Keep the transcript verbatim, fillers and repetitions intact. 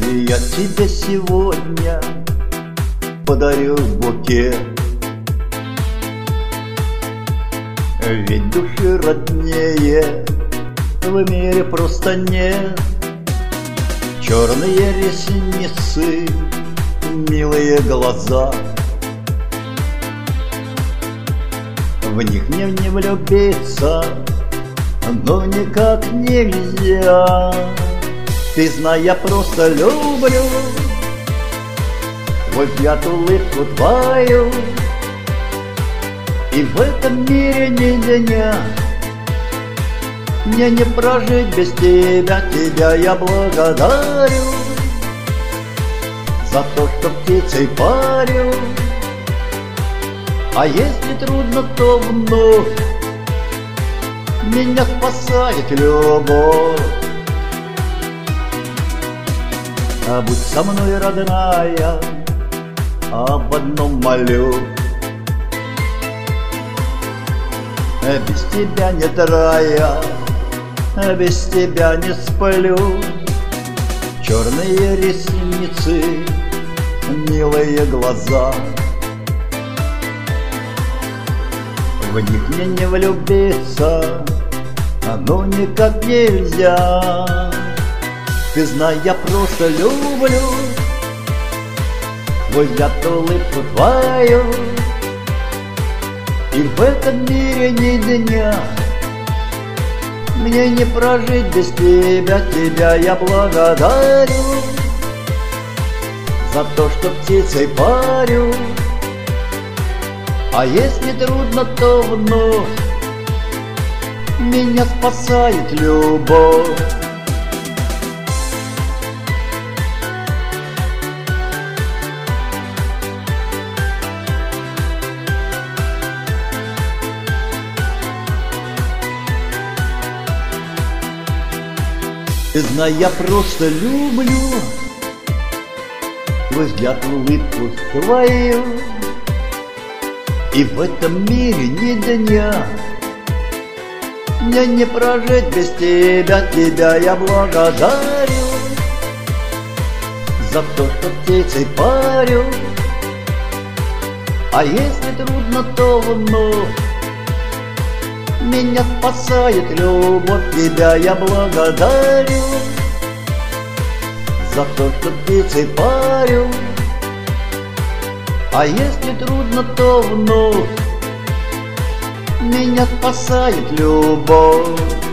И я тебе сегодня подарю букет, ведь души роднее в мире просто нет. Черные ресницы, милые глаза, в них мне не влюбиться, но никак нельзя. Ты знай, я просто люблю твой взгляд, улыбку твою, и в этом мире ни дня мне не прожить без тебя. Тебя я благодарю за то, что птицей парю. А если трудно, то вновь меня спасает любовь. А будь со мной, родная, об одном молю: без тебя нет рая, без тебя не сплю. Черные ресницы, милые глаза, в них мне не влюбиться, но никак нельзя. Ты знай, я просто люблю твой взгляд, улыбку твою, и в этом мире ни дня мне не прожить без тебя. Тебя я благодарю за то, что птицей парю. А если трудно, то вновь меня спасает любовь. Ты знай, я просто люблю твой взгляд, улыбку твою, и в этом мире ни дня мне не прожить без тебя. Тебя я благодарю за то, что птицей парю. А если трудно, то вновь меня спасает любовь. Тебя я благодарю за то, что птицей парю. А если трудно, то вновь меня спасает любовь.